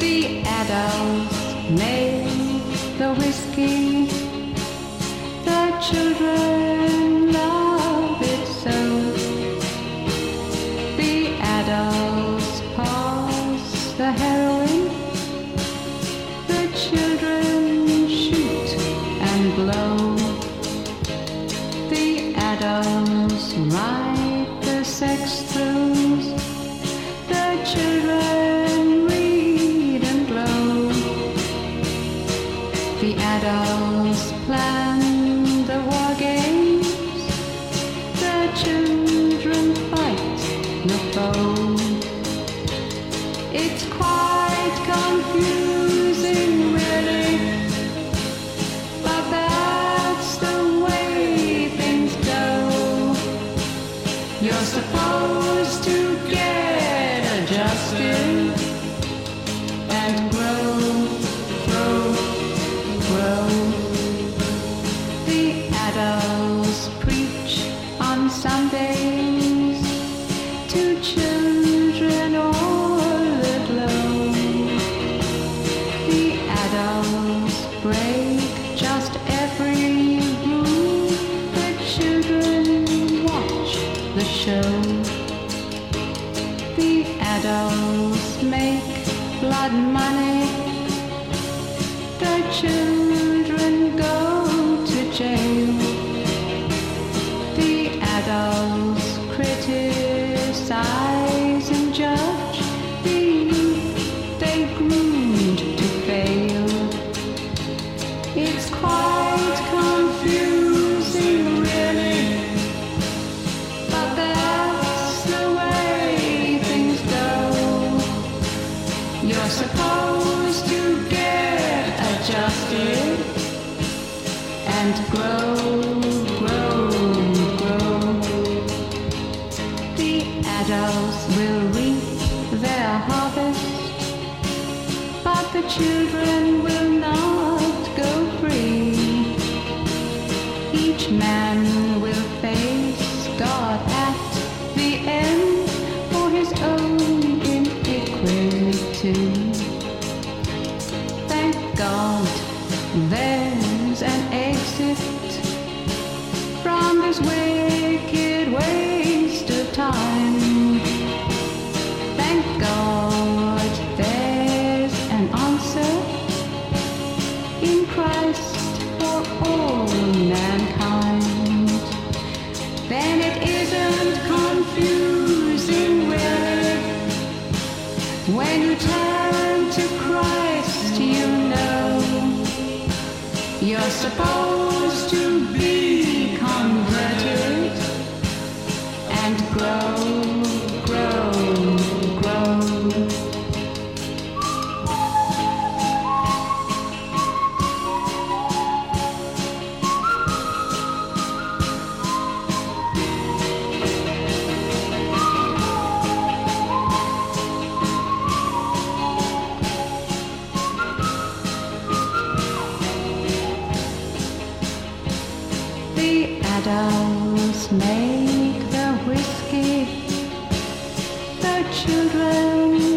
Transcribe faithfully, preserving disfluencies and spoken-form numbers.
The adults make the whiskey, the children love it so. The adults pass the heroin, the children shoot and blow. The adults write the sex thrills, the children read and glow. The adults plan the war games, the children fight the foe. It's quite confusing really, but that's the way things go. You're supposed to get adjusted and grow, grow, grow. The adults preach on Sundays to children all aglow. The adults break just every rule, the children watch the show. The adults make blood money, the children go to jail. The adults criticize and judge, the youth they groomed to fail. It's quite confusing really, but that's the way things go. You're supposed to get adjusted and grow, grow, grow. The adults will reap their harvest, but the children will not go free. Each man will face God at the end for his own iniquity. Thank God there's an exit from this wicked waste of time. Thank God there's an answer in Christ for all mankind. Then it isn't confusing really, when you turn to Christ you know you're supposed to be converted and grow, grow, grow. The adults make the whiskey, the children